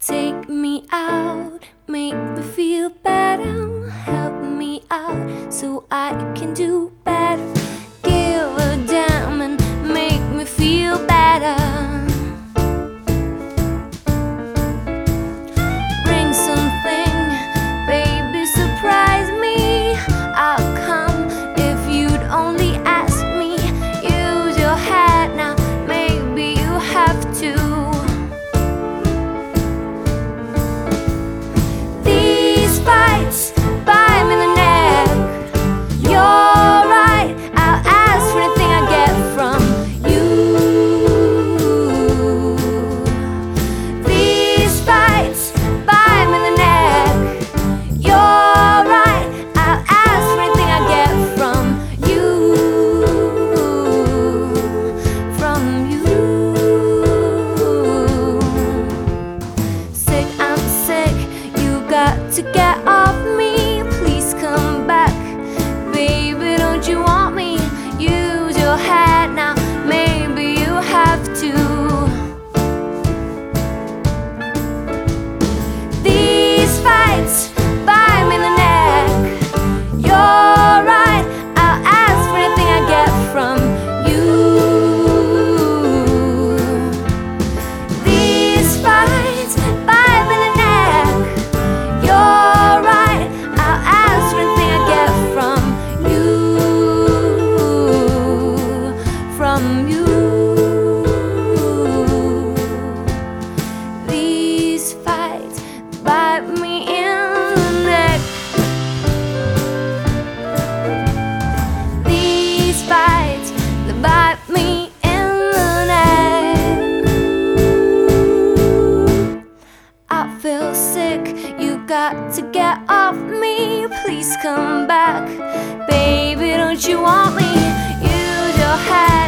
Take me out, make me feel better. Help me out so I can do better. Give a damn and make me feel better. Bring something, baby, surprise me. I'll come if you'd only ask me. Use your head now, maybe you have to. Bite me in the neck. You're right, I'll ask for anything I get from you. These fights bite me in the neck. You're right, I'll ask for anything I get from you. From you. Sick, I'm sick, you got to get off me. Please come back, baby, don't you want me? Use your head now, maybe you have to. These fights bite me in the neck. You're right, I'll ask for anything I get from you. These fights bite me in the neck. You're right, I'll ask for anything I get from you. From you. These fights bite me in the neck. These fights that bite me in the neck. I feel sick, you got to get off me. Please come back, baby, don't you want me? Use your head